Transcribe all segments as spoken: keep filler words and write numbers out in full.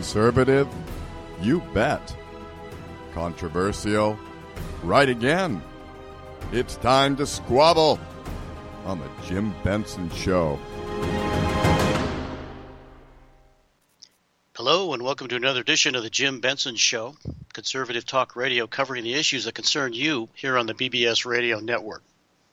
Conservative? You bet. Controversial? Right again. It's time to squabble on the Jim Benson Show. Hello and welcome to another edition of the Jim Benson Show, conservative talk radio covering the issues that concern you here on the B B S Radio Network.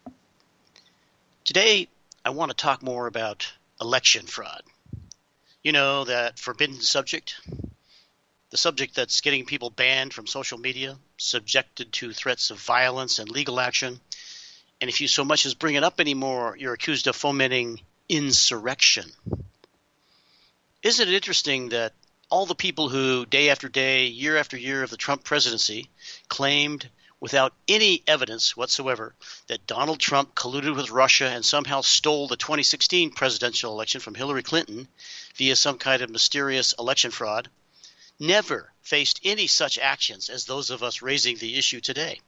Today, I want to talk more about election fraud. You know, that forbidden subject, the subject that's getting people banned from social media, subjected to threats of violence and legal action, and if you so much as bring it up anymore, you're accused of fomenting insurrection. Isn't it interesting that all the people who day after day, year after year of the Trump presidency claimed without any evidence whatsoever that Donald Trump colluded with Russia and somehow stole the twenty sixteen presidential election from Hillary Clinton via some kind of mysterious election fraud, never faced any such actions as those of us raising the issue today?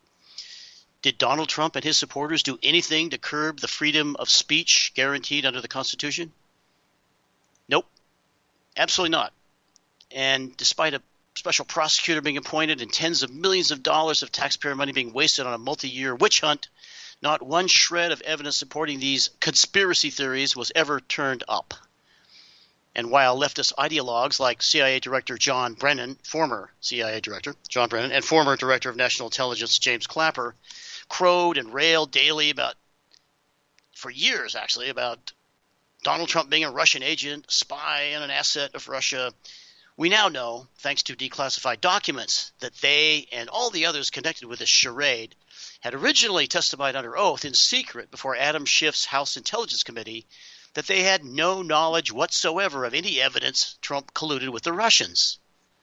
Did Donald Trump and his supporters do anything to curb the freedom of speech guaranteed under the Constitution? Nope. Absolutely not. And despite a special prosecutor being appointed and tens of millions of dollars of taxpayer money being wasted on a multi-year witch hunt, not one shred of evidence supporting these conspiracy theories was ever turned up. And while leftist ideologues like C I A Director John Brennan, former C I A Director John Brennan, and former Director of National Intelligence James Clapper crowed and railed daily about, for years actually, about Donald Trump being a Russian agent, a spy, and an asset of Russia, we now know, thanks to declassified documents, that they and all the others connected with this charade had originally testified under oath in secret before Adam Schiff's House Intelligence Committee that they had no knowledge whatsoever of any evidence Trump colluded with the Russians.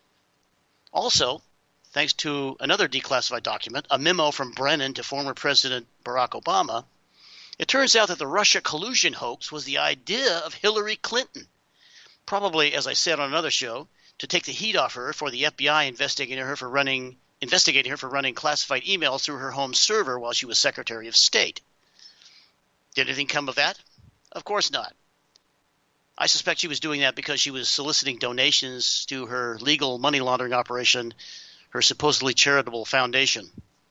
Also, thanks to another declassified document, a memo from Brennan to former President Barack Obama, it turns out that the Russia collusion hoax was the idea of Hillary Clinton, probably, as I said on another show, to take the heat off her for the F B I investigating her for running investigating her for running classified emails through her home server while she was Secretary of State. Did anything come of that? Of course not. I suspect she was doing that because she was soliciting donations to her legal money laundering operation, her supposedly charitable foundation.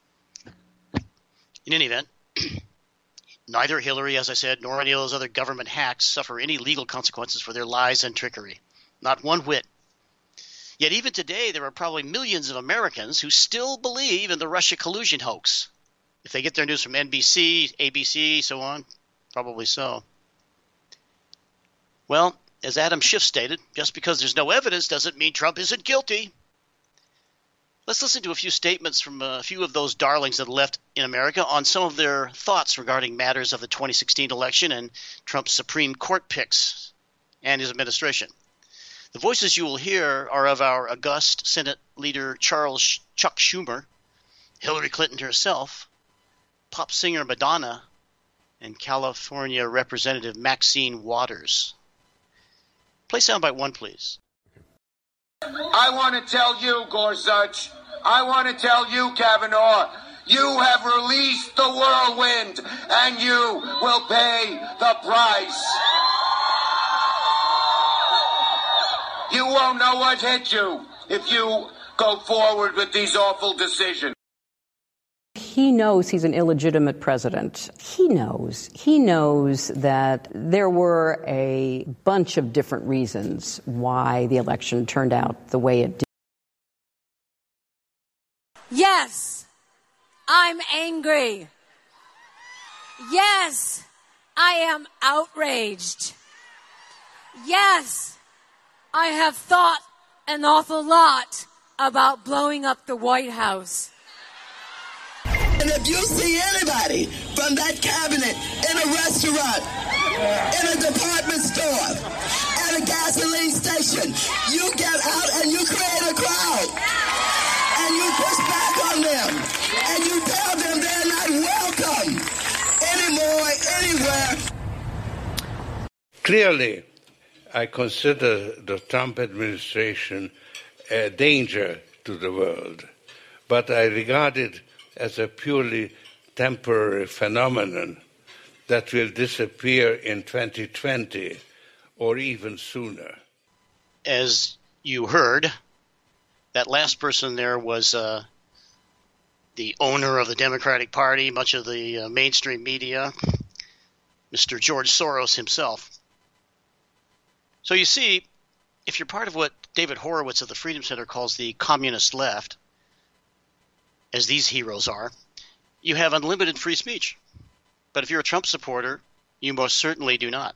In any event, neither Hillary, as I said, nor any of those other government hacks suffer any legal consequences for their lies and trickery. Not one whit. Yet even today, there are probably millions of Americans who still believe in the Russia collusion hoax. If they get their news from N B C, A B C, so on, probably so. Well, as Adam Schiff stated, just because there's no evidence doesn't mean Trump isn't guilty. Let's listen to a few statements from a few of those darlings of the left in America on some of their thoughts regarding matters of the twenty sixteen election and Trump's Supreme Court picks and his administration. The voices you will hear are of our august Senate leader Charles Chuck Schumer, Hillary Clinton herself, pop singer Madonna, and California Representative Maxine Waters. Play soundbite one, please. I want to tell you, Gorsuch, I want to tell you, Kavanaugh, you have released the whirlwind, and you will pay the price. You won't know what hit you if you go forward with these awful decisions. He knows he's an illegitimate president. He knows. He knows that there were a bunch of different reasons why the election turned out the way it did. Yes, I'm angry. Yes, I am outraged. Yes, I have thought an awful lot about blowing up the White House. And if you see anybody from that cabinet in a restaurant, in a department store, at a gasoline station, you get out and you create a crowd. And you push back on them. And you tell them they're not welcome anymore, anywhere. Clearly, I consider the Trump administration a danger to the world, but I regard it as a purely temporary phenomenon that will disappear in twenty twenty or even sooner. As you heard that last person there was uh, the owner of the Democratic Party, much of the uh, mainstream media, Mister George Soros himself. So you see, if you're part of what David Horowitz of the Freedom Center calls the communist left, as these heroes are, you have unlimited free speech. But if you're a Trump supporter, you most certainly do not.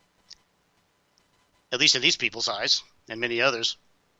At least in these people's eyes, and many others.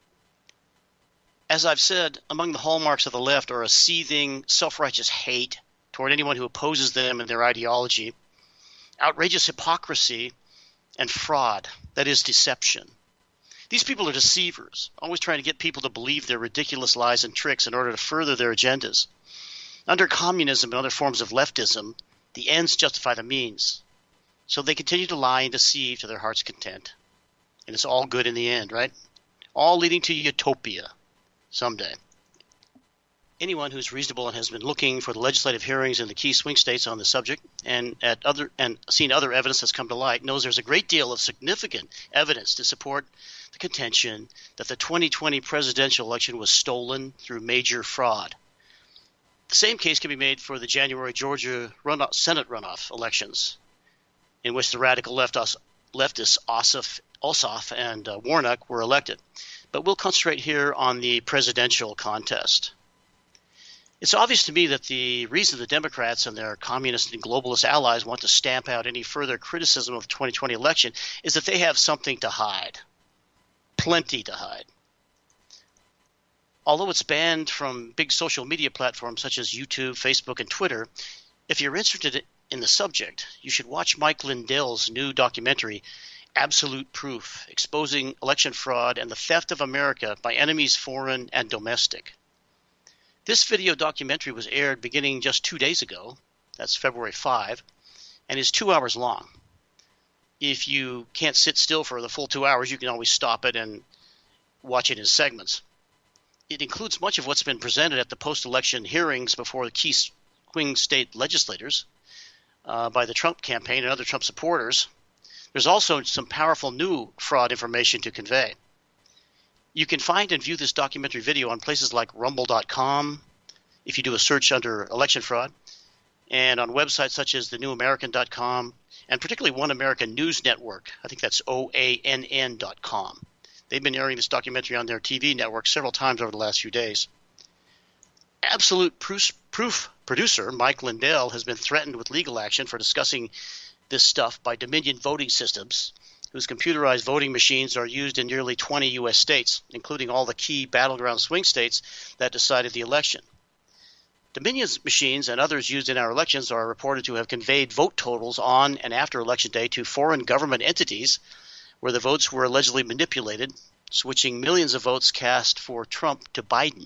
As I've said, among the hallmarks of the left are a seething, self-righteous hate toward anyone who opposes them and their ideology, outrageous hypocrisy, and fraud, that is, deception. These people are deceivers, always trying to get people to believe their ridiculous lies and tricks in order to further their agendas. Under communism and other forms of leftism, the ends justify the means. So they continue to lie and deceive to their heart's content. And it's all good in the end, right? All leading to utopia someday. Anyone who's reasonable and has been looking for the legislative hearings in the key swing states on the subject and at other and seen other evidence that's come to light knows there's a great deal of significant evidence to support the contention that the twenty twenty presidential election was stolen through major fraud. The same case can be made for the January Georgia runoff, Senate runoff elections, in which the radical leftists, leftists Ossoff, Ossoff and uh, Warnock were elected. But we'll concentrate here on the presidential contest. It's obvious to me that the reason the Democrats and their communist and globalist allies want to stamp out any further criticism of the twenty twenty election is that they have something to hide. Plenty to hide. Although it's banned from big social media platforms such as YouTube, Facebook, and Twitter, if you're interested in the subject, you should watch Mike Lindell's new documentary, Absolute Proof, exposing election fraud and the theft of America by enemies foreign and domestic. This video documentary was aired beginning just two days ago, that's February fifth, and is two hours long. If you can't sit still for the full two hours, you can always stop it and watch it in segments. It includes much of what's been presented at the post-election hearings before the key swing state legislators uh, by the Trump campaign and other Trump supporters. There's also some powerful new fraud information to convey. You can find and view this documentary video on places like rumble dot com, if you do a search under election fraud, and on websites such as the new american dot com, and particularly One American News Network. I think that's O A N N dot com. They've been airing this documentary on their T V network several times over the last few days. Absolute Proof, proof producer Mike Lindell has been threatened with legal action for discussing this stuff by Dominion Voting Systems, whose computerized voting machines are used in nearly twenty U S states, including all the key battleground swing states that decided the election. Dominion's machines and others used in our elections are reported to have conveyed vote totals on and after Election Day to foreign government entities where the votes were allegedly manipulated, switching millions of votes cast for Trump to Biden.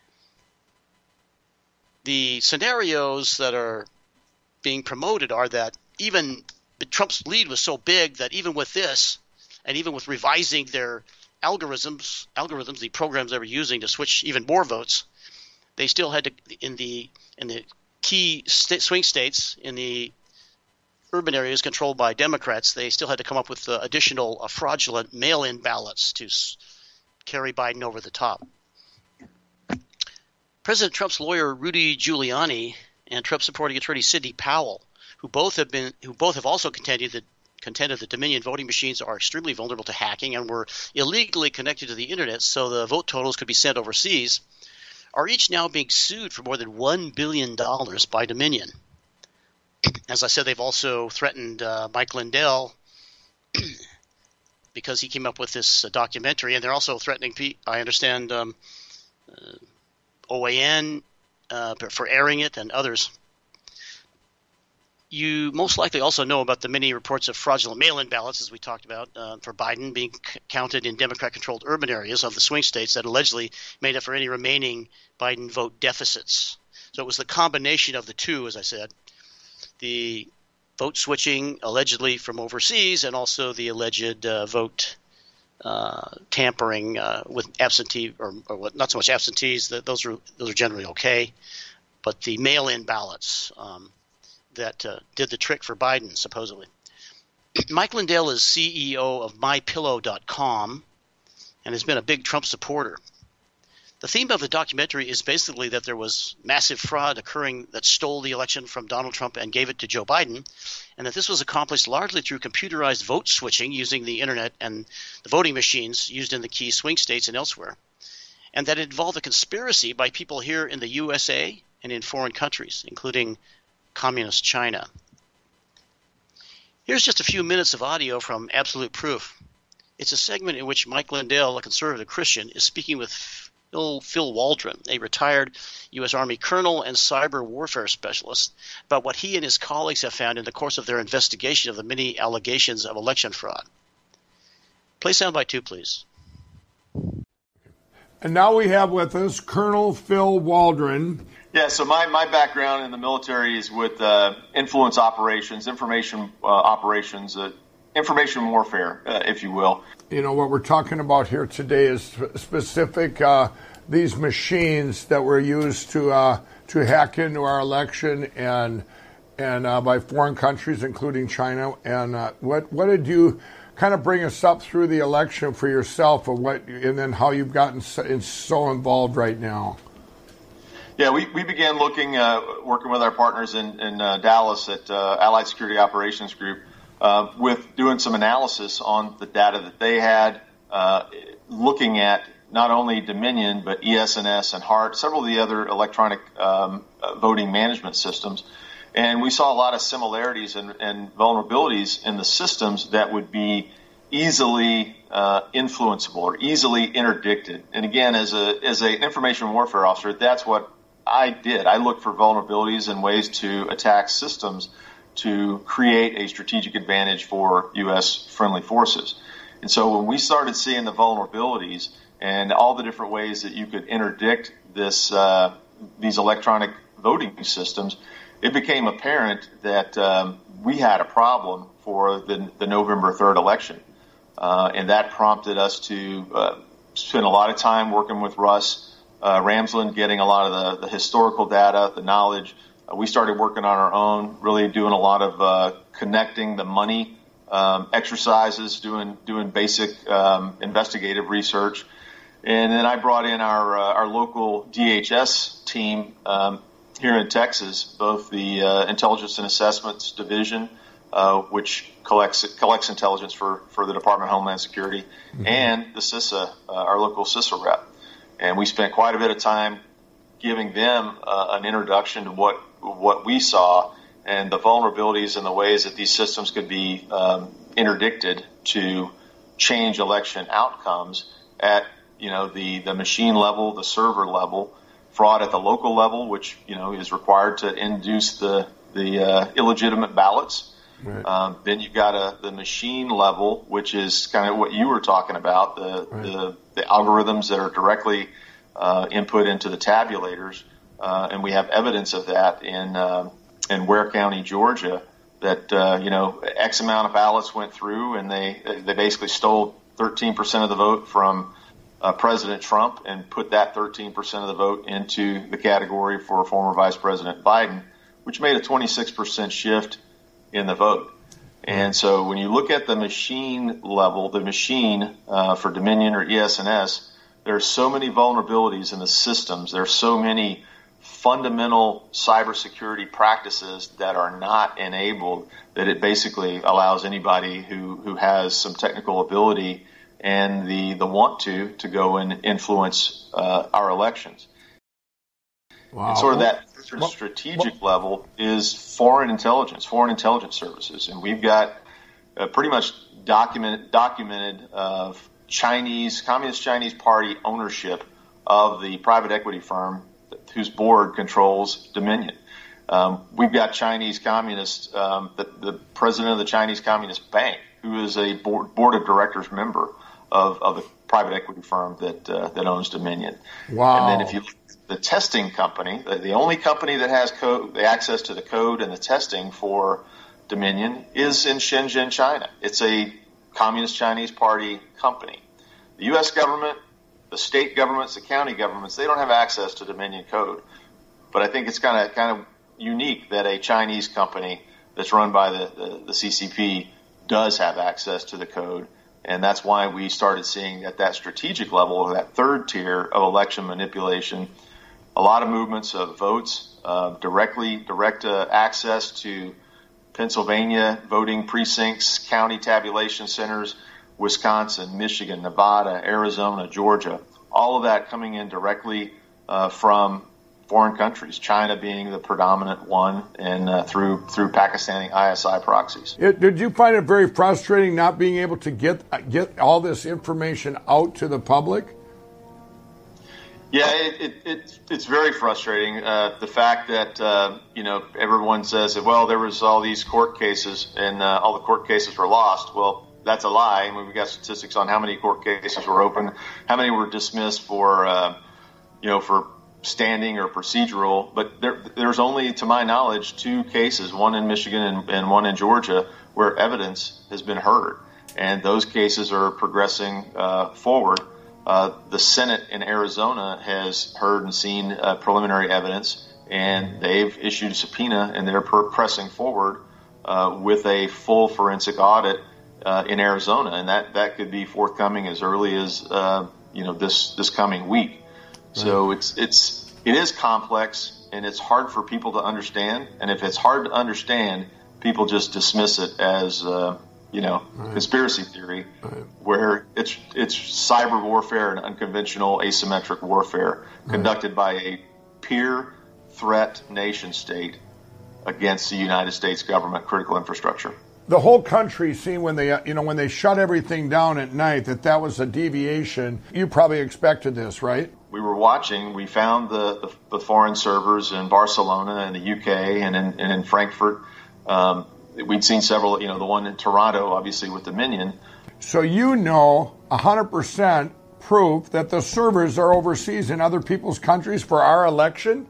The scenarios that are being promoted are that even Trump's lead was so big that even with this, and even with revising their algorithms, algorithms, the programs they were using to switch even more votes, they still had to, in the in the key st- swing states, in the urban areas controlled by Democrats, they still had to come up with uh, additional uh, fraudulent mail-in ballots to s- carry Biden over the top. President Trump's lawyer Rudy Giuliani and Trump supporting attorney Sidney Powell, who both have been, who both have also contended that contended that Dominion voting machines are extremely vulnerable to hacking and were illegally connected to the internet, so the vote totals could be sent overseas, are each now being sued for more than one billion dollars by Dominion. As I said, they've also threatened uh, Mike Lindell because he came up with this uh, documentary, and they're also threatening, I understand, um, uh, O A N uh, for airing it and others. You most likely also know about the many reports of fraudulent mail-in ballots, as we talked about, uh, for Biden being c- counted in Democrat-controlled urban areas of the swing states that allegedly made up for any remaining Biden vote deficits. So it was the combination of the two, as I said, the vote switching allegedly from overseas and also the alleged uh, vote uh, tampering uh, with absentee or, or what, not so much absentees. That those are those are generally okay, but the mail-in ballots. Um, that uh, did the trick for Biden, supposedly. Mike Lindell is C E O of my pillow dot com, and has been a big Trump supporter. The theme of the documentary is basically that there was massive fraud occurring that stole the election from Donald Trump and gave it to Joe Biden, and that this was accomplished largely through computerized vote switching using the internet and the voting machines used in the key swing states and elsewhere, and that it involved a conspiracy by people here in the U S A and in foreign countries, including communist China. Here's just a few minutes of audio from Absolute Proof. It's a segment in which Mike Lindell, a conservative Christian, is speaking with Phil, Phil Waldron, a retired U S Army colonel and cyber warfare specialist, about what he and his colleagues have found in the course of their investigation of the many allegations of election fraud. Play soundbite two, please. And now we have with us Colonel Phil Waldron. Yeah, so my, my background in the military is with uh, influence operations, information uh, operations, uh, information warfare, uh, if you will. You know, what we're talking about here today is specific, uh, these machines that were used to uh, to hack into our election and and uh, by foreign countries, including China. And uh, what what did you kind of bring us up through the election for yourself, of what, and then how you've gotten so, so involved right now? Yeah, we, we began looking, uh, working with our partners in, in uh, Dallas at uh, Allied Security Operations Group, uh, with doing some analysis on the data that they had, uh, looking at not only Dominion, but E S N S and HART, several of the other electronic um, uh, voting management systems. And we saw a lot of similarities and, and vulnerabilities in the systems that would be easily uh, influenceable or easily interdicted. And again, as a as an information warfare officer, that's what I did. I looked for vulnerabilities and ways to attack systems to create a strategic advantage for U S friendly forces. And so when we started seeing the vulnerabilities and all the different ways that you could interdict this uh, these electronic voting systems, it became apparent that um, we had a problem for the, the November third election. Uh, and that prompted us to uh, spend a lot of time working with Russ uh, Ramsland, getting a lot of the, the historical data, the knowledge. Uh, we started working on our own, really doing a lot of uh, connecting the money um, exercises, doing doing basic um, investigative research. And then I brought in our uh, our local D H S team um, here in Texas, both the uh, Intelligence and Assessments Division, uh, which collects collects intelligence for, for the Department of Homeland Security, mm-hmm. and the CISA, uh, our local CISA rep. And we spent quite a bit of time giving them uh, an introduction to what what we saw and the vulnerabilities and the ways that these systems could be um, interdicted to change election outcomes at you know the, the machine level, the server level, fraud at the local level, which you know is required to induce the the uh, illegitimate ballots. Right. Um, then you've got a, the machine level, which is kind of what you were talking about, the right. the, the algorithms that are directly uh, input into the tabulators, uh, and we have evidence of that in uh, in Ware County, Georgia, that uh, you know X amount of ballots went through, and they they basically stole thirteen percent of the vote from uh, President Trump and put that thirteen percent of the vote into the category for former Vice President Biden, which made a twenty-six percent shift in the vote. And so when you look at the machine level, the machine uh, for Dominion or E S N S, there are so many vulnerabilities in the systems. There are so many fundamental cybersecurity practices that are not enabled that it basically allows anybody who, who has some technical ability and the, the want to to go and influence uh, our elections. Wow. And sort of that strategic level is foreign intelligence, foreign intelligence services. And we've got uh, pretty much documented, documented of Chinese, Communist Chinese Party ownership of the private equity firm whose board controls Dominion. Um, we've got Chinese communists, um, the, the president of the Chinese Communist Bank, who is a board, board of directors member of, of the private equity firm that uh, that owns Dominion. Wow. And then if you look at the testing company, the, the only company that has code, the access to the code and the testing for Dominion is in Shenzhen, China. It's a Communist Chinese Party company. The U S government, the state governments, the county governments, they don't have access to Dominion code. But I think it's kind of kind of unique that a Chinese company that's run by the, the, the C C P does have access to the code And that's why we started seeing at that strategic level, that third tier of election manipulation, a lot of movements of votes, uh, directly direct uh, access to Pennsylvania voting precincts, county tabulation centers, Wisconsin, Michigan, Nevada, Arizona, Georgia, all of that coming in directly uh, from foreign countries, China being the predominant one, and uh, through through Pakistani I S I proxies. It, did you find it very frustrating not being able to get get all this information out to the public? Yeah, it, it, it it's very frustrating. Uh, the fact that uh, you know everyone says that, well, there was all these court cases and uh, all the court cases were lost. Well, that's a lie. I mean, we've got statistics on how many court cases were open, how many were dismissed for uh, you know for standing or procedural, but there, there's only, to my knowledge, two cases, one in Michigan and, and one in Georgia, where evidence has been heard. And those cases are progressing uh, forward. Uh, the Senate in Arizona has heard and seen uh, preliminary evidence, and they've issued a subpoena, and they're per- pressing forward uh, with a full forensic audit uh, in Arizona. And that, that could be forthcoming as early as uh, you know this, this coming week. So it's it's it is complex, and it's hard for people to understand. And if it's hard to understand, people just dismiss it as uh, you know right. conspiracy theory, right. where it's it's cyber warfare and unconventional asymmetric warfare right. conducted by a peer threat nation state against the United States government critical infrastructure. The whole country seen when they you know when they shut everything down at night that that was a deviation. You probably expected this, right? We were watching. We found the, the, the foreign servers in Barcelona and the U K and in, and in Frankfurt. Um, we'd seen several, you know, the one in Toronto, obviously, with Dominion. So you know one hundred percent proof that the servers are overseas in other people's countries for our election?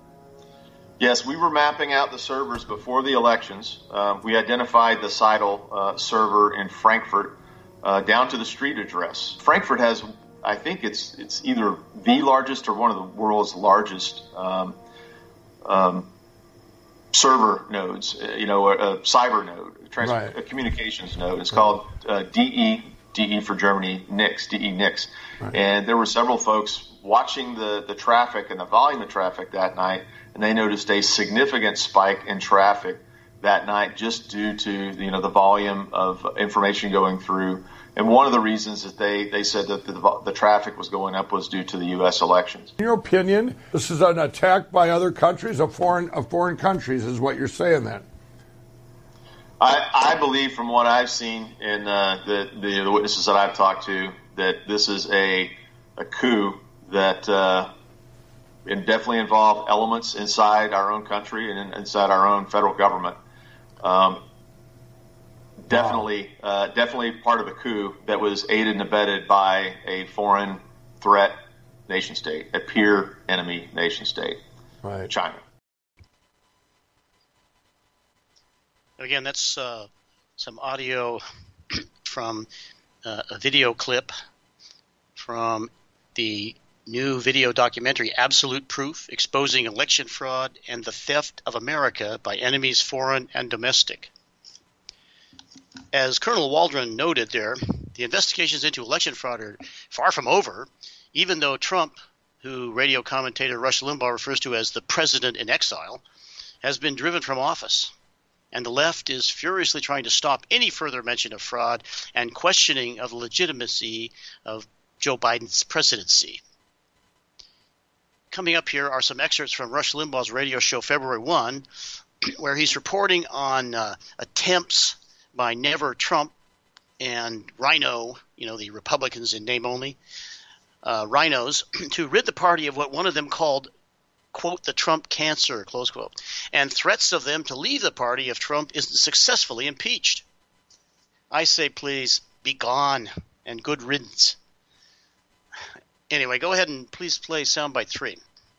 Yes, we were mapping out the servers before the elections. Uh, we identified the Seidel uh, server in Frankfurt uh, down to the street address. Frankfurt has, I think it's it's either the largest or one of the world's largest um, um, server nodes, you know, a, a cyber node, trans- right. a communications node. It's right. called uh, D E, D E for Germany, N I C S, D E N I C S. Right. And there were several folks watching the, the traffic and the volume of traffic that night, and they noticed a significant spike in traffic that night just due to, you know, the volume of information going through. And one of the reasons that they, they said that the, the traffic was going up was due to the U S elections. In your opinion, this is an attack by other countries, of foreign of foreign countries, is what you're saying then? I, I believe from what I've seen in uh, the, the, the witnesses that I've talked to that this is a, a coup that uh, it definitely involved elements inside our own country and inside our own federal government. Um, Definitely, uh, definitely part of the coup that was aided and abetted by a foreign threat nation state, a peer enemy nation state, right. China. Again, that's uh, some audio from uh, a video clip from the new video documentary, Absolute Proof, Exposing Election Fraud and the Theft of America by Enemies Foreign and Domestic. As Colonel Waldron noted there, the investigations into election fraud are far from over, even though Trump, who radio commentator Rush Limbaugh refers to as the president in exile, has been driven from office. And the left is furiously trying to stop any further mention of fraud and questioning of the legitimacy of Joe Biden's presidency. Coming up here are some excerpts from Rush Limbaugh's radio show February first, where he's reporting on uh, attempts by Never Trump and Rhino, you know, the Republicans in name only, uh, rhinos, to rid the party of what one of them called, quote, the Trump cancer, close quote, and threats of them to leave the party if Trump isn't successfully impeached. I say, please, be gone and good riddance. Anyway, go ahead and please play soundbite three.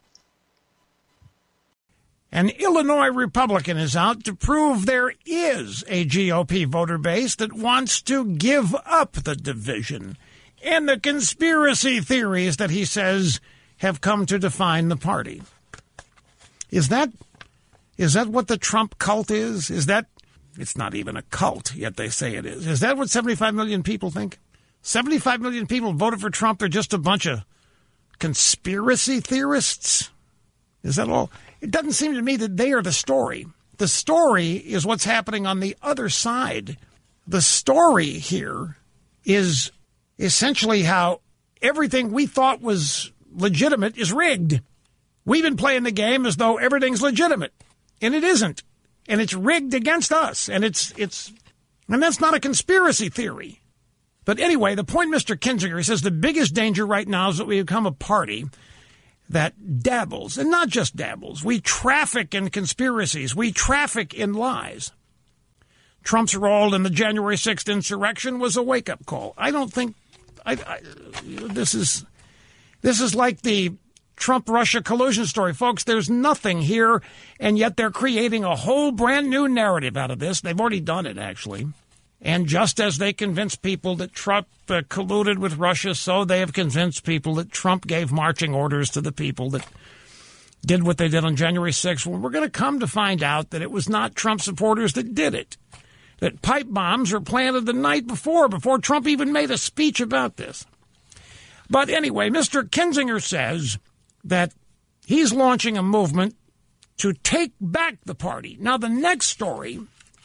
An Illinois Republican is out to prove there is a G O P voter base that wants to give up the division and the conspiracy theories that he says have come to define the party. Is that is that what the Trump cult is? Is that it's not even a cult, yet they say it is. Is that what seventy-five million people think? seventy-five million people voted for Trump. They're just a bunch of conspiracy theorists. Is that all? It doesn't seem to me that they are the story. The story is what's happening on the other side. The story here is essentially how everything we thought was legitimate is rigged. We've been playing the game as though everything's legitimate, and it isn't. And it's rigged against us, and it's it's, and that's not a conspiracy theory. But anyway, the point, Mister Kinzinger, he says the biggest danger right now is that we become a party that dabbles, and not just dabbles. We traffic in conspiracies. We traffic in lies. Trump's role in the January sixth insurrection was a wake-up call. I don't think I, I, this is this is like the Trump-Russia collusion story. Folks, there's nothing here, and yet they're creating a whole brand-new narrative out of this. They've already done it, actually. And just as they convinced people that Trump uh, colluded with Russia, so they have convinced people that Trump gave marching orders to the people that did what they did on January sixth. Well, we're going to come to find out that it was not Trump supporters that did it, that pipe bombs were planted the night before, before Trump even made a speech about this. But anyway, Mister Kinzinger says that he's launching a movement to take back the party. Now, the next story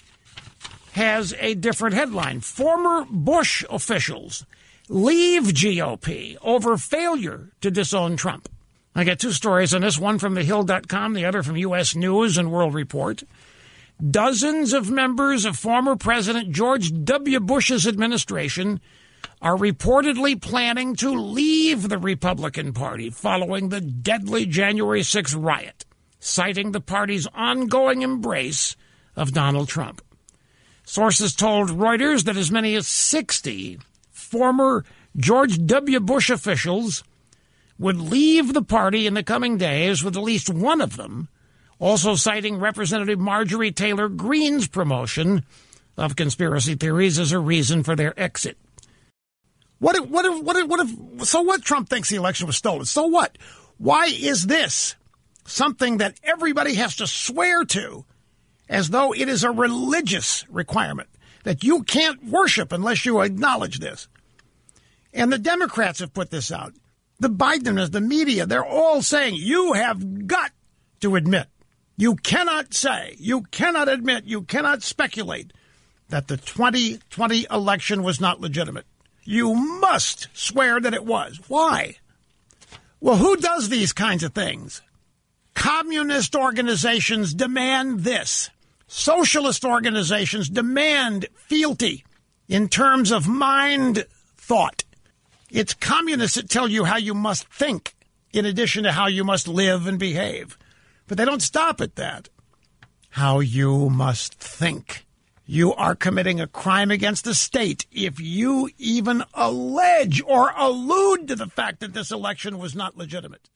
has a different headline. Former Bush officials leave G O P over failure to disown Trump. I got two stories on this, one from the hill dot com, the other from U S News and World Report. Dozens of members of former President George W. Bush's administration are reportedly planning to leave the Republican Party following the deadly January sixth riot, citing the party's ongoing embrace of Donald Trump. Sources told Reuters that as many as sixty former George W. Bush officials would leave the party in the coming days, with at least one of them also citing Representative Marjorie Taylor Greene's promotion of conspiracy theories as a reason for their exit. What if, what if, what if, what if, so what? Trump thinks the election was stolen. So what? Why is this something that everybody has to swear to as though it is a religious requirement, that you can't worship unless you acknowledge this? And the Democrats have put this out. The Bidenists, the media, they're all saying, you have got to admit, you cannot say, you cannot admit, you cannot speculate that the twenty twenty election was not legitimate. You must swear that it was. Why? Well, who does these kinds of things? Communist organizations demand this. Socialist organizations demand fealty in terms of mind thought. It's communists that tell you how you must think in addition to how you must live and behave. But they don't stop at that. How you must think. You are committing a crime against the state if you even allege or allude to the fact that this election was not legitimate.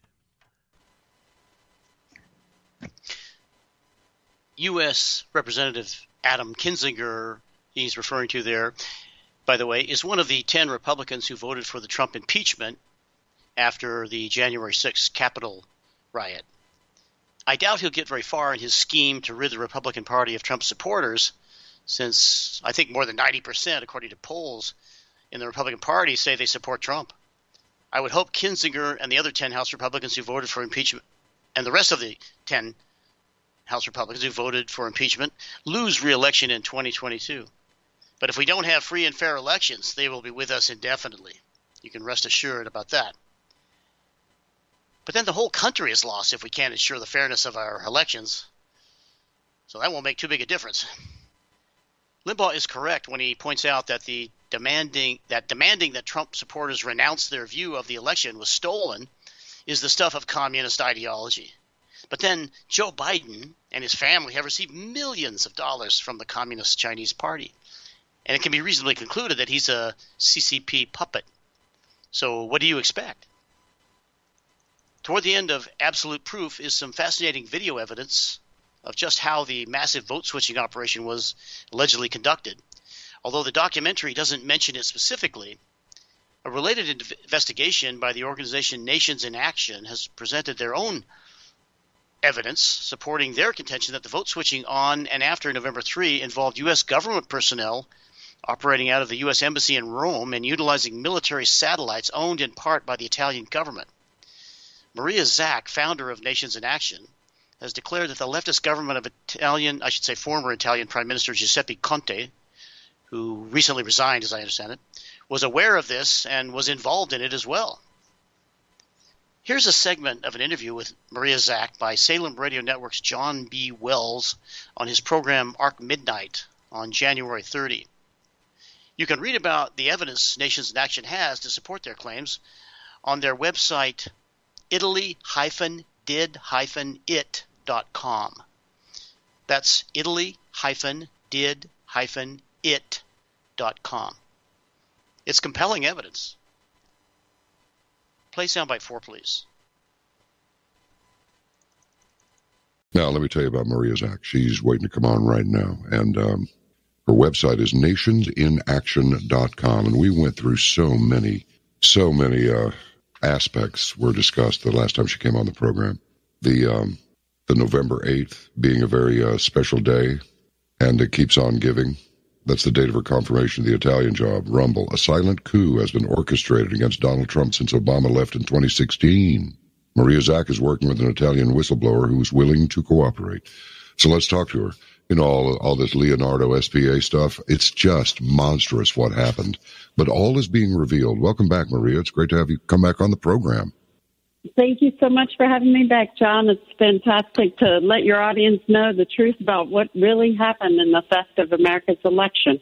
U S Representative Adam Kinzinger, he's referring to there, by the way, is one of the ten Republicans who voted for the Trump impeachment after the January sixth Capitol riot. I doubt he'll get very far in his scheme to rid the Republican Party of Trump supporters, since I think more than ninety percent, according to polls in the Republican Party, say they support Trump. I would hope Kinzinger and the other ten House Republicans who voted for impeachment, and the rest of the ten House Republicans who voted for impeachment, lose re-election in twenty twenty-two. But if we don't have free and fair elections, they will be with us indefinitely. You can rest assured about that. But then the whole country is lost if we can't ensure the fairness of our elections. So that won't make too big a difference. Limbaugh is correct when he points out that the demanding that demanding that Trump supporters renounce their view of the election was stolen is the stuff of communist ideology. But then Joe Biden and his family have received millions of dollars from the Communist Chinese Party. And it can be reasonably concluded that he's a C C P puppet. So what do you expect? Toward the end of Absolute Proof is some fascinating video evidence of just how the massive vote-switching operation was allegedly conducted. Although the documentary doesn't mention it specifically, a related investigation by the organization Nations in Action has presented their own evidence supporting their contention that the vote switching on and after November third involved U S government personnel operating out of the U S Embassy in Rome and utilizing military satellites owned in part by the Italian government. Maria Zack, founder of Nations in Action, has declared that the leftist government of Italian, I should say former Italian Prime Minister Giuseppe Conte, who recently resigned, as I understand it, was aware of this and was involved in it as well. Here's a segment of an interview with Maria Zack by Salem Radio Network's John B. Wells on his program Arc Midnight on January thirtieth. You can read about the evidence Nations in Action has to support their claims on their website italy did it dot com. That's italy did it dot com. It's compelling evidence. Play soundbite four, please. Now, let me tell you about Maria Zack. She's waiting to come on right now. And um, her website is nations in action dot com. And we went through so many, so many uh, aspects were discussed the last time she came on the program. The, um, the November eighth being a very uh, special day, and it keeps on giving. That's the date of her confirmation of the Italian job. Rumble, a silent coup has been orchestrated against Donald Trump since Obama left in twenty sixteen. Maria Zack is working with an Italian whistleblower who's willing to cooperate. So let's talk to her. You know, all, all this Leonardo S P A stuff, it's just monstrous what happened. But all is being revealed. Welcome back, Maria. It's great to have you come back on the program. Thank you so much for having me back, John. It's fantastic to let your audience know the truth about what really happened in the theft of America's election.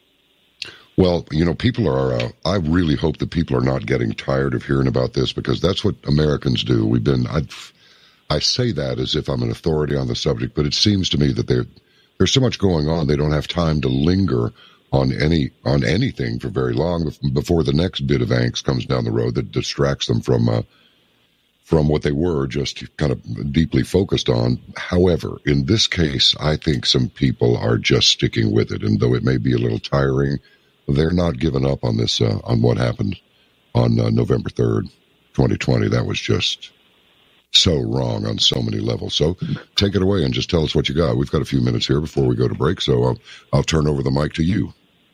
Well, you know, people are, uh, I really hope that people are not getting tired of hearing about this, because that's what Americans do. We've been, I, I say that as if I'm an authority on the subject, but it seems to me that there, there's so much going on, they don't have time to linger on any, on anything for very long before the next bit of angst comes down the road that distracts them from, uh, from what they were just kind of deeply focused on. However, in this case, I think some people are just sticking with it. And though it may be a little tiring, they're not giving up on this, uh, on what happened on uh, November third, twenty twenty. That was just so wrong on so many levels. So take it away and just tell us what you got. We've got a few minutes here before we go to break, so I'll, I'll turn over the mic to you.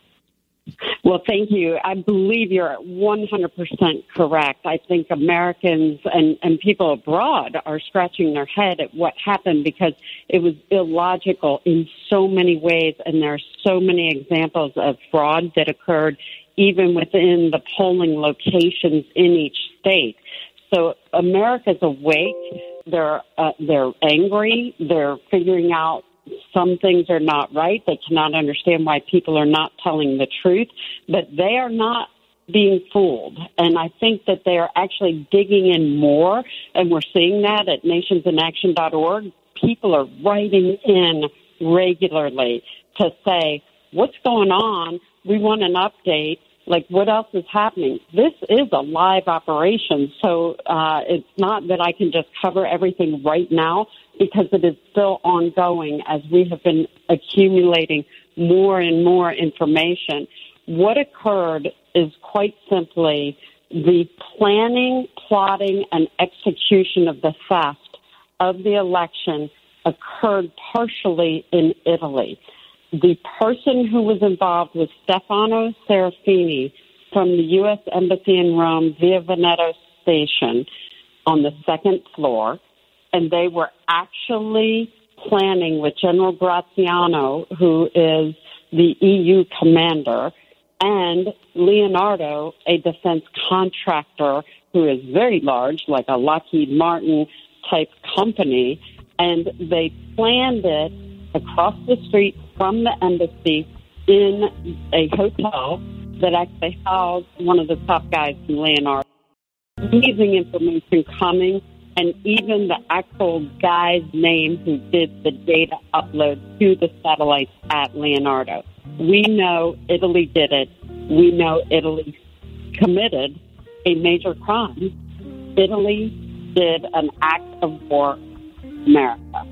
Well, thank you. I believe you're one hundred percent correct. I think Americans and, and people abroad are scratching their head at what happened, because it was illogical in so many ways, and there are so many examples of fraud that occurred even within the polling locations in each state. So America's awake. They're uh, they're angry. They're figuring out some things are not right. They cannot understand why people are not telling the truth, but they are not being fooled. And I think that they are actually digging in more, and we're seeing that at nations in action dot org. People are writing in regularly to say, what's going on? We want an update. Like, what else is happening? This is a live operation, so uh, it's not that I can just cover everything right now, because it is still ongoing as we have been accumulating more and more information. What occurred is quite simply the planning, plotting, and execution of the theft of the election occurred partially in Italy. The person who was involved was Stefano Serafini from the U S Embassy in Rome, Via Veneto Station, on the second floor. And they were actually planning with General Graziano, who is the E U commander, and Leonardo, a defense contractor who is very large, like a Lockheed Martin type company. And they planned it across the street from the embassy in a hotel that actually housed one of the top guys from Leonardo. Amazing information coming, and even the actual guy's name who did the data upload to the satellites at Leonardo. We know Italy did it. We know Italy committed a major crime. Italy did an act of war in America.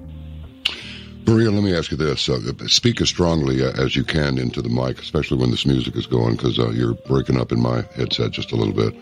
Maria, let me ask you this. Uh, speak as strongly uh, as you can into the mic, especially when this music is going, because uh, you're breaking up in my headset just a little bit.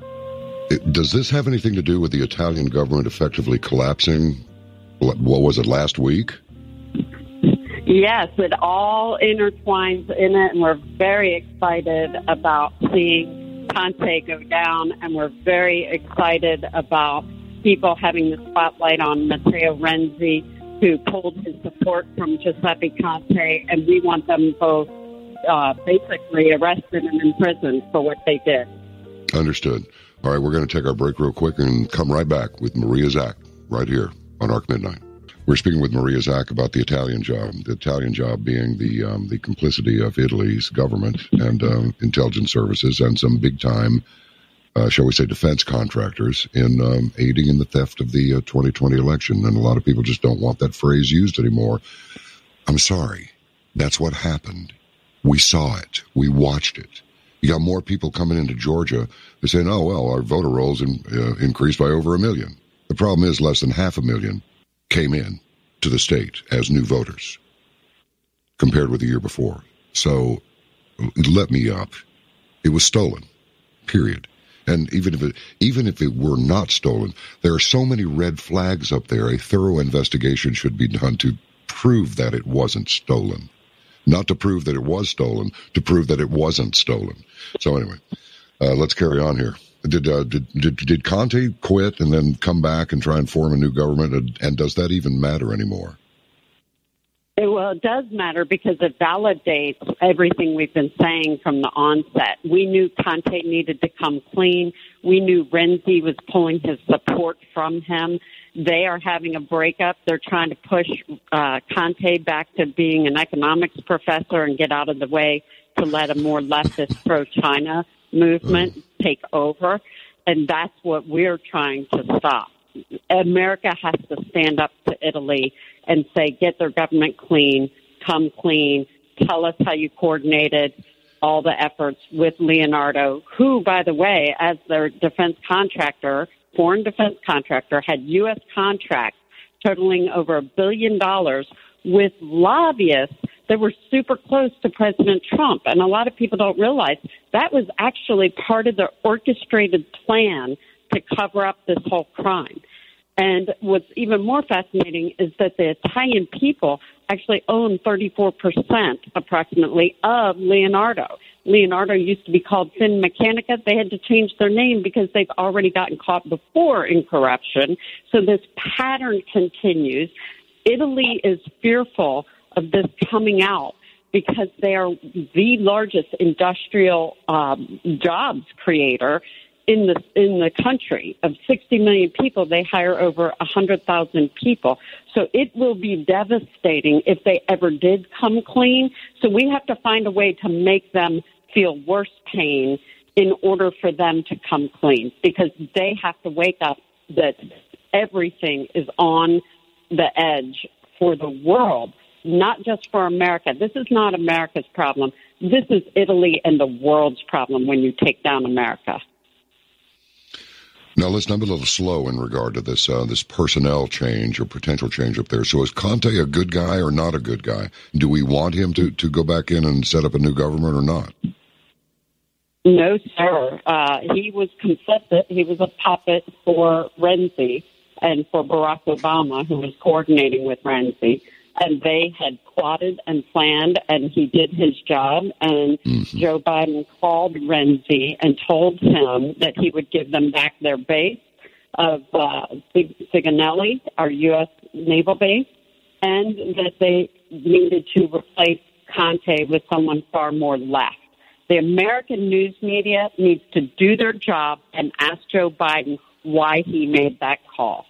It, does this have anything to do with the Italian government effectively collapsing? What was it, last week? Yes, it all intertwines in it, and we're very excited about seeing Conte go down, and we're very excited about people having the spotlight on Matteo Renzi, who pulled his support from Giuseppe Conte, and we want them both uh, basically arrested and imprisoned for what they did. Understood. All right, we're going to take our break real quick and come right back with Maria Zack right here on Arc Midnight. We're speaking with Maria Zack about the Italian job, the Italian job being the um, the complicity of Italy's government and um, intelligence services and some big-time, uh, shall we say, defense contractors in um, aiding in the theft of the uh, twenty twenty election. And a lot of people just don't want that phrase used anymore. I'm sorry. That's what happened. We saw it. We watched it. You got more people coming into Georgia. They're saying, oh, well, our voter rolls in, uh, increased by over a million. The problem is less than half a million came in to the state as new voters compared with the year before. So let me up. It was stolen, period. And even if it, even if it were not stolen, there are so many red flags up there. A thorough investigation should be done to prove that it wasn't stolen. Not to prove that it was stolen, to prove that it wasn't stolen. So anyway, uh, let's carry on here. Did, uh, did did did Conte quit and then come back and try and form a new government? And, and does that even matter anymore? It, well, it does matter because it validates everything we've been saying from the onset. We knew Conte needed to come clean. We knew Renzi was pulling his support from him. They are having a breakup. They're trying to push uh, Conte back to being an economics professor and get out of the way to let a more leftist pro-China movement take over. And that's what we're trying to stop. America has to stand up to Italy and say, get their government clean, come clean, tell us how you coordinated all the efforts with Leonardo, who, by the way, as their defense contractor, foreign defense contractor, had U S contracts totaling over a billion dollars with lobbyists that were super close to President Trump. And a lot of people don't realize that was actually part of the orchestrated plan to cover up this whole crime. And what's even more fascinating is that the Italian people actually own thirty-four percent approximately of Leonardo. Leonardo used to be called Finmeccanica. They had to change their name because they've already gotten caught before in corruption. So this pattern continues. Italy is fearful of this coming out because they are the largest industrial um, jobs creator in the in the country. Of sixty million people, they hire over one hundred thousand people. So it will be devastating if they ever did come clean. So we have to find a way to make them feel worse pain in order for them to come clean, because they have to wake up that everything is on the edge for the world, not just for America. This is not America's problem. This is Italy and the world's problem when you take down America. Now, listen, I'm a little slow in regard to this uh, this personnel change or potential change up there. So is Conte a good guy or not a good guy? Do we want him to, to go back in and set up a new government or not? No, sir. Uh, he was complicit. He was a puppet for Renzi and for Barack Obama, who was coordinating with Renzi. And they had plotted and planned, and he did his job. And mm-hmm. Joe Biden called Renzi and told him that he would give them back their base of uh, Sigonelli, our U S naval base, and that they needed to replace Conte with someone far more left. The American news media needs to do their job and ask Joe Biden why he made that call.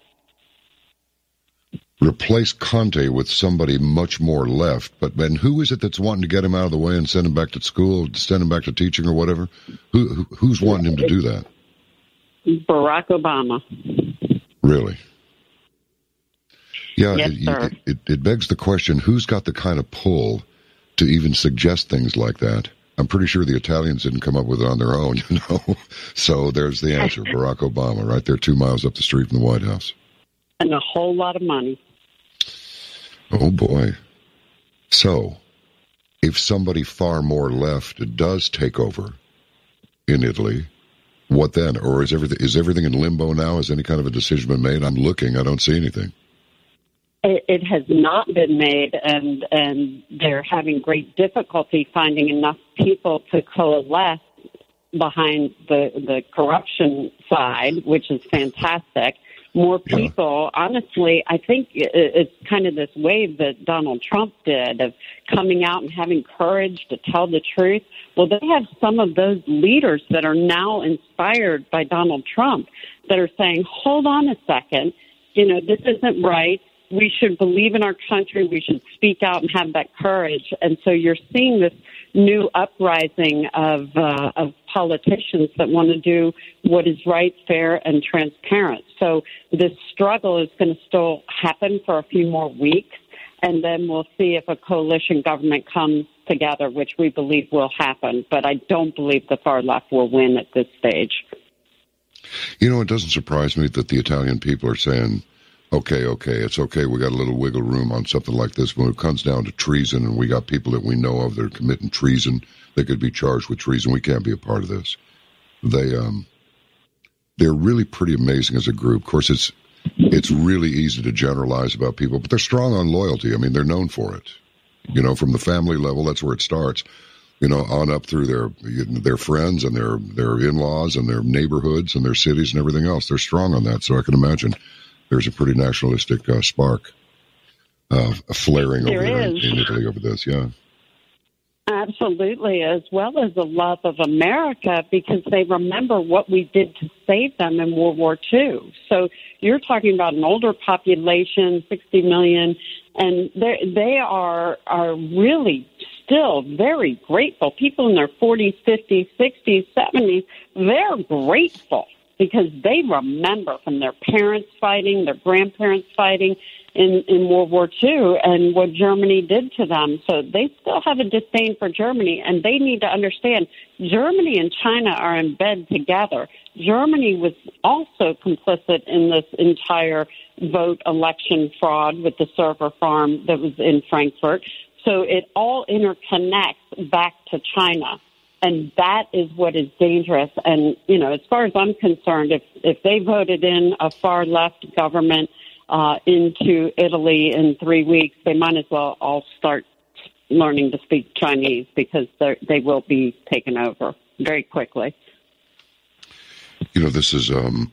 Replace Conte with somebody much more left, but then who is it that's wanting to get him out of the way and send him back to school, send him back to teaching or whatever? Who, who who's wanting him to do that? Barack Obama. Really? Yeah, yes, it, sir. It, it, it begs the question, who's got the kind of pull to even suggest things like that? I'm pretty sure the Italians didn't come up with it on their own, you know? So there's the answer, Barack Obama, right there two miles up the street from the White House. And a whole lot of money. Oh, boy. So, if somebody far more left does take over in Italy, what then? Or is everything is everything in limbo now? Has any kind of a decision been made? I'm looking. I don't see anything. it, it has not been made, and and they're having great difficulty finding enough people to coalesce behind the the corruption side, which is fantastic. More people, honestly, I think it's kind of this wave that Donald Trump did of coming out and having courage to tell the truth. Well, they have some of those leaders that are now inspired by Donald Trump that are saying, hold on a second, you know, this isn't right. We should believe in our country. We should speak out and have that courage. And so you're seeing this new uprising of uh, of politicians that want to do what is right, fair, and transparent. So this struggle is going to still happen for a few more weeks, and then we'll see if a coalition government comes together, which we believe will happen. But I don't believe the far left will win at this stage. You know, it doesn't surprise me that the Italian people are saying, okay, okay, it's okay, we got a little wiggle room on something like this. When it comes down to treason, and we got people that we know of that are committing treason, they could be charged with treason, we can't be a part of this. They, um, they're really pretty amazing as a group. Of course, it's it's really easy to generalize about people, but they're strong on loyalty. I mean, they're known for it. You know, from the family level, that's where it starts. You know, on up through their their friends and their, their in-laws and their neighborhoods and their cities and everything else. They're strong on that, so I can imagine there's a pretty nationalistic uh, spark uh, flaring there over there in, is. in Italy over this, yeah. Absolutely, as well as the love of America, because they remember what we did to save them in World War Two. So you're talking about an older population, sixty million, and they are are really still very grateful. People in their forties, fifties, sixties, seventies, they're grateful because they remember from their parents fighting, their grandparents fighting in, in World War Two and what Germany did to them. So they still have a disdain for Germany, and they need to understand Germany and China are in bed together. Germany was also complicit in this entire vote election fraud with the server farm that was in Frankfurt. So it all interconnects back to China. And that is what is dangerous. And, you know, as far as I'm concerned, if, if they voted in a far-left government uh, into Italy in three weeks, they might as well all start learning to speak Chinese because they will be taken over very quickly. You know, this is um,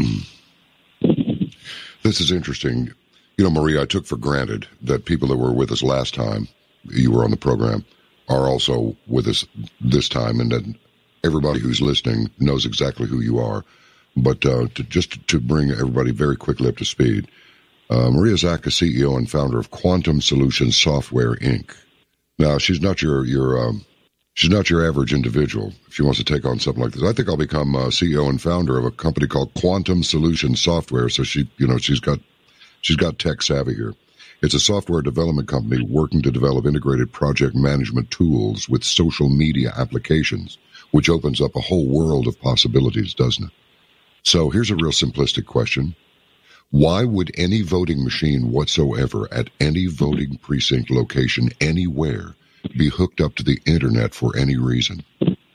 this is interesting. You know, Maria, I took for granted that people that were with us last time you were on the program are also with us this time, and that everybody who's listening knows exactly who you are. But uh, to, just to bring everybody very quickly up to speed, uh, Maria Zack is C E O and founder of Quantum Solutions Software, Incorporated. Now, she's not your your um, she's not your average individual. If she wants to take on something like this, I think I'll become uh, C E O and founder of a company called Quantum Solutions Software. So she, you know, she's got she's got tech savvy here. It's a software development company working to develop integrated project management tools with social media applications, which opens up a whole world of possibilities, doesn't it? So here's a real simplistic question. Why would any voting machine whatsoever at any voting precinct location anywhere be hooked up to the internet for any reason?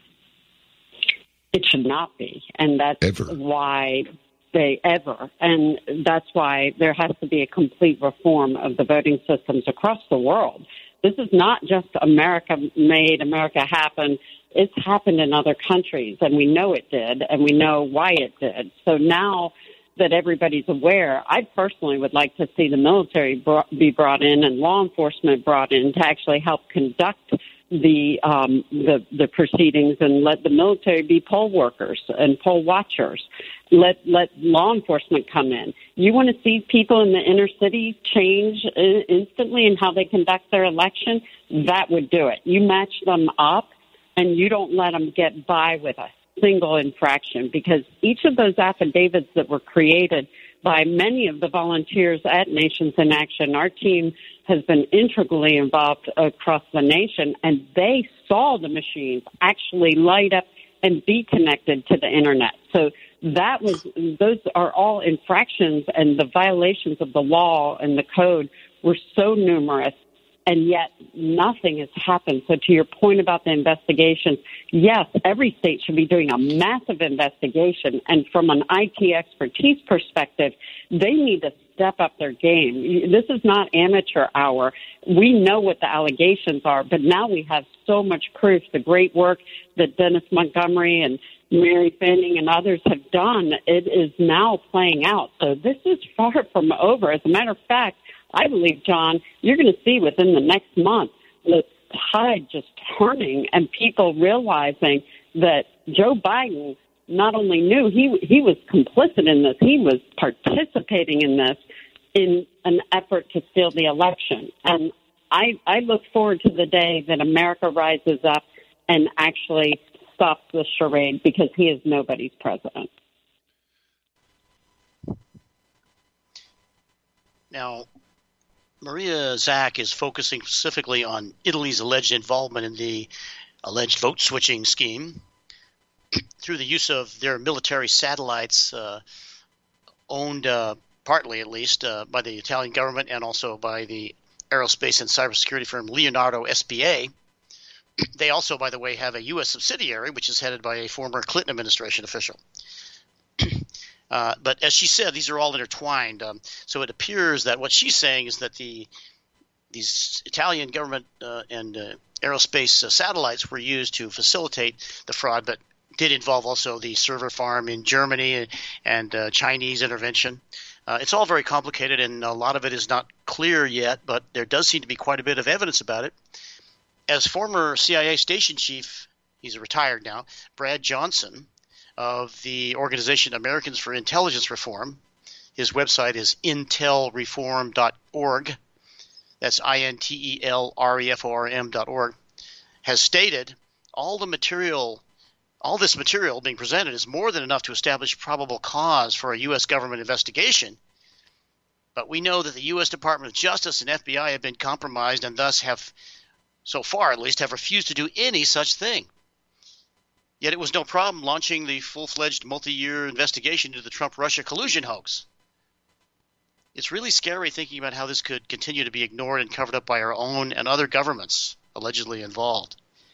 It should not be. And that's Ever. why... They ever. And that's why there has to be a complete reform of the voting systems across the world. This is not just America made, America happened. It's happened in other countries, and we know it did, and we know why it did. So now that everybody's aware, I personally would like to see the military brought, be brought in and law enforcement brought in to actually help conduct the um, the the proceedings, and let the military be poll workers and poll watchers. Let let law enforcement come in. You want to see people in the inner cities change instantly in how they conduct their election? That would do it. You match them up, and you don't let them get by with a single infraction, because each of those affidavits that were created by many of the volunteers at Nations in Action, our team has been integrally involved across the nation, and they saw the machines actually light up and be connected to the internet. So that was, those are all infractions, and the violations of the law and the code were so numerous. and yet nothing has happened. So to your point about the investigation, yes, every state should be doing a massive investigation. And from an I T expertise perspective, they need to step up their game. This is not amateur hour. We know what the allegations are, but now we have so much proof. The great work that Dennis Montgomery and Mary Fanning and others have done, it is now playing out. So this is far from over. As a matter of fact, I believe, John, you're going to see within the next month the tide just turning and people realizing that Joe Biden not only knew he he was complicit in this, he was participating in this in an effort to steal the election. And I, I look forward to the day that America rises up and actually stops the charade, because he is nobody's president. Now, Maria Zack is focusing specifically on Italy's alleged involvement in the alleged vote switching scheme through the use of their military satellites, uh, owned uh, partly at least uh, by the Italian government and also by the aerospace and cybersecurity firm Leonardo S P A. They also, by the way, have a U S subsidiary, which is headed by a former Clinton administration official. Uh, but as she said, these are all intertwined. Um, so it appears that what she's saying is that the these Italian government uh, and uh, aerospace uh, satellites were used to facilitate the fraud, but did involve also the server farm in Germany and, and uh, Chinese intervention. Uh, it's all very complicated, and a lot of it is not clear yet, but there does seem to be quite a bit of evidence about it. As former C I A station chief, he's retired now, Brad Johnson, of the organization Americans for Intelligence Reform. His website is intel reform dot org. That's I N T E L R E F O R M dot org. Has stated all the material, all this material being presented is more than enough to establish probable cause for a U S government investigation. But we know that the U S Department of Justice and F B I have been compromised and thus have, so far at least, have refused to do any such thing. Yet it was no problem launching the full-fledged multi-year investigation into the Trump-Russia collusion hoax. It's really scary thinking about how this could continue to be ignored and covered up by our own and other governments allegedly involved.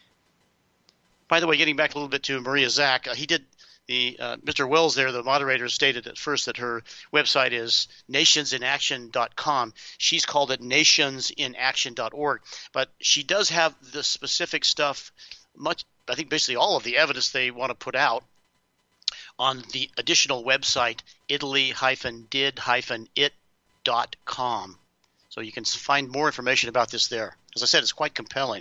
By the way, getting back a little bit to Maria Zack, uh, he did the uh, Mister Wells there, the moderator, stated at first that her website is nations in action dot com. She's called it nations in action dot org, but she does have the specific stuff, much I think basically all of the evidence they want to put out on the additional website italy dash did dash it dot com. So you can find more information about this there. As I said, it's quite compelling.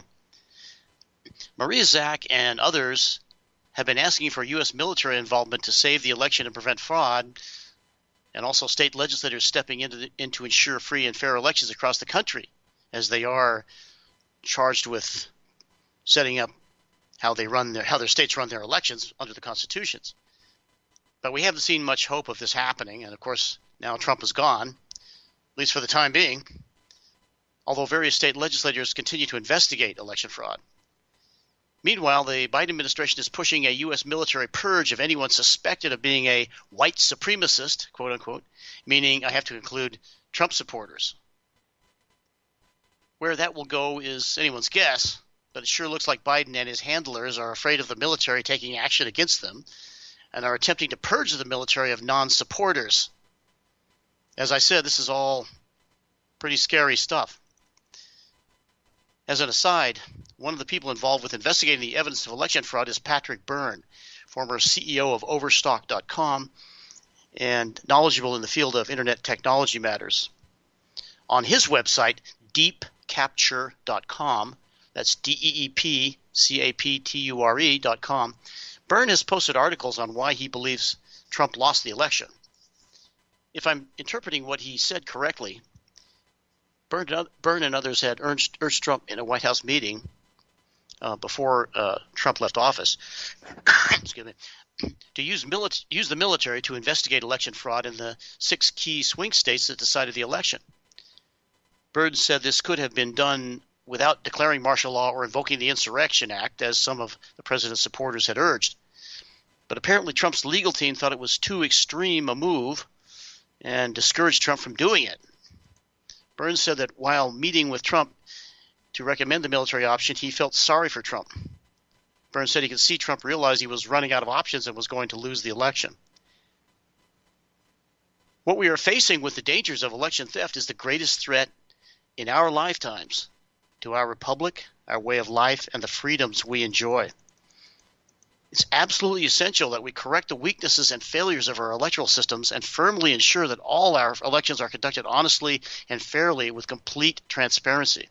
Maria Zack and others have been asking for U S military involvement to save the election and prevent fraud, and also state legislators stepping into the, in to ensure free and fair elections across the country, as they are charged with setting up how they run their how their states run their elections under the constitutions. But we haven't seen much hope of this happening, and of course now Trump is gone, at least for the time being, although various state legislators continue to investigate election fraud. Meanwhile, the Biden administration is pushing a U S military purge of anyone suspected of being a white supremacist, quote unquote, meaning I have to include Trump supporters. Where that will go is anyone's guess, but it sure looks like Biden and his handlers are afraid of the military taking action against them and are attempting to purge the military of non-supporters. As I said, this is all pretty scary stuff. As an aside, one of the people involved with investigating the evidence of election fraud is Patrick Byrne, former C E O of Overstock dot com and knowledgeable in the field of internet technology matters. On his website, deep capture dot com, that's D E E P C A P T U R E dot com, Byrne has posted articles on why he believes Trump lost the election. If I'm interpreting what he said correctly, Byrne and others had urged, urged Trump in a White House meeting uh, before uh, Trump left office excuse me, to use, mili- use the military to investigate election fraud in the six key swing states that decided the election. Byrne said this could have been done without declaring martial law or invoking the Insurrection Act, as some of the president's supporters had urged. But apparently Trump's legal team thought it was too extreme a move and discouraged Trump from doing it. Byrne said that while meeting with Trump, to recommend the military option, he felt sorry for Trump. Burns said he could see Trump realize he was running out of options and was going to lose the election. What we are facing with the dangers of election theft is the greatest threat in our lifetimes to our republic, our way of life, and the freedoms we enjoy. It's absolutely essential that we correct the weaknesses and failures of our electoral systems and firmly ensure that all our elections are conducted honestly and fairly with complete transparency.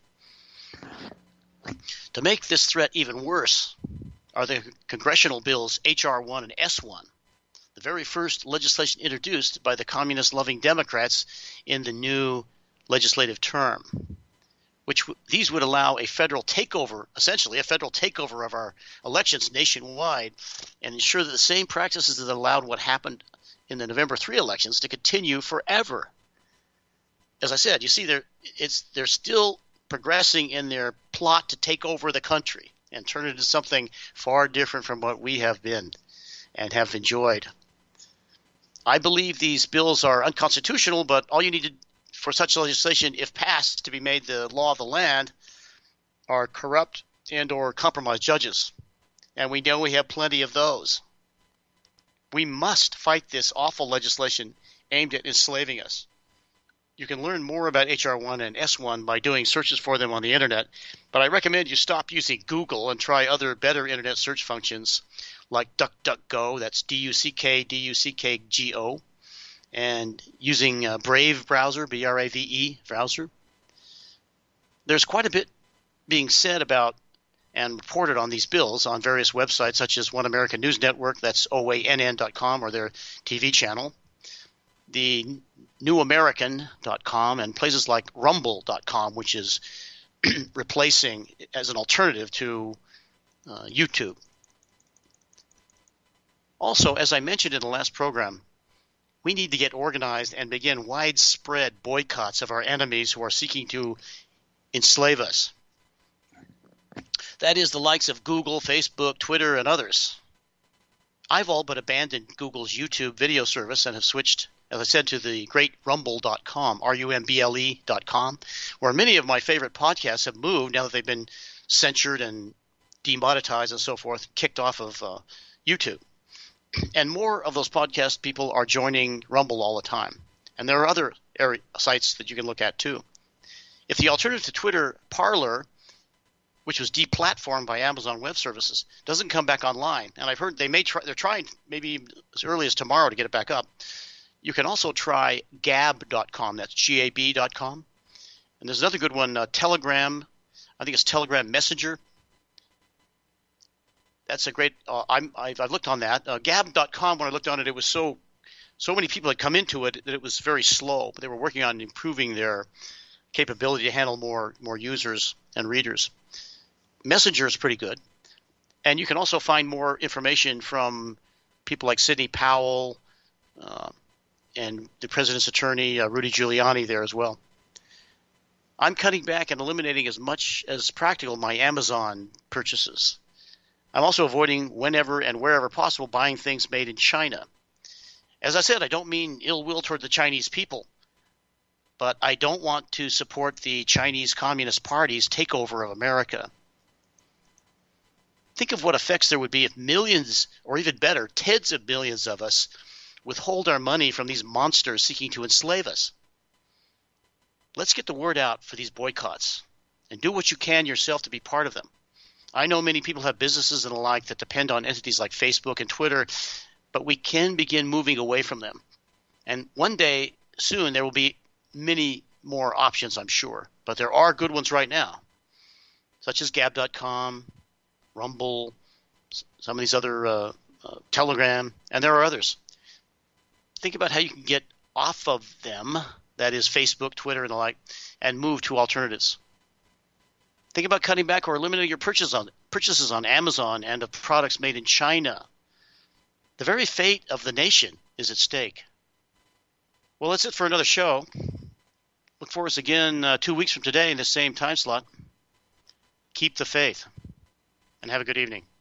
To make this threat even worse are the congressional bills H R one and S one, the very first legislation introduced by the communist-loving Democrats in the new legislative term, which these would allow a federal takeover, essentially a federal takeover of our elections nationwide, and ensure that the same practices that allowed what happened in the November third elections to continue forever. As I said, you see, they're, it's, they're still progressing in their plot to take over the country and turn it into something far different from what we have been and have enjoyed. I believe these bills are unconstitutional, but all you need to for such legislation, if passed, to be made the law of the land, are corrupt and or compromised judges. And we know we have plenty of those. We must fight this awful legislation aimed at enslaving us. You can learn more about H R one and S one by doing searches for them on the internet, but I recommend you stop using Google and try other better internet search functions like DuckDuckGo, that's D U C K D U C K G O, and using uh, Brave browser, B R A V E browser. There's quite a bit being said about and reported on these bills on various websites such as One American News Network, that's O A N N dot com, or their T V channel, the New American dot com, and places like Rumble dot com, which is replacing as an alternative to uh, YouTube. Also, as I mentioned in the last program, we need to get organized and begin widespread boycotts of our enemies who are seeking to enslave us. That is the likes of Google, Facebook, Twitter, and others. I've all but abandoned Google's YouTube video service and have switched, as I said, to the great Rumble dot com, R U M B L E dot com, where many of my favorite podcasts have moved now that they've been censored and demonetized and so forth, kicked off of uh, YouTube. And more of those podcast people are joining Rumble all the time. And there are other area, sites that you can look at too. If the alternative to Twitter, Parler, which was deplatformed by Amazon Web Services, doesn't come back online, and I've heard they may try, they're trying maybe as early as tomorrow to get it back up, you can also try Gab dot com. That's G A B dot com. And there's another good one, uh, Telegram. I think it's Telegram Messenger. That's a great uh, – I'm, I've, I've looked on that. Uh, Gab dot com, when I looked on it, it was so – so many people had come into it that it was very slow. But they were working on improving their capability to handle more, more users and readers. Messenger is pretty good. And you can also find more information from people like Sidney Powell uh, and the president's attorney, uh, Rudy Giuliani, there as well. I'm cutting back and eliminating as much as practical my Amazon purchases. I'm also avoiding, whenever and wherever possible, buying things made in China. As I said, I don't mean ill will toward the Chinese people, but I don't want to support the Chinese Communist Party's takeover of America. Think of what effects there would be if millions, or even better, tens of millions of us withhold our money from these monsters seeking to enslave us. Let's get the word out for these boycotts, and do what you can yourself to be part of them. I know many people have businesses and the like that depend on entities like Facebook and Twitter, but we can begin moving away from them. And one day, soon, there will be many more options, I'm sure. But there are good ones right now, such as Gab dot com, Rumble, some of these other uh, uh, Telegram, and there are others. Think about how you can get off of them, that is Facebook, Twitter, and the like, and move to alternatives. Think about cutting back or eliminating your purchases on, purchases on Amazon and of products made in China. The very fate of the nation is at stake. Well, that's it for another show. Look for us again uh, two weeks from today in the same time slot. Keep the faith, and have a good evening.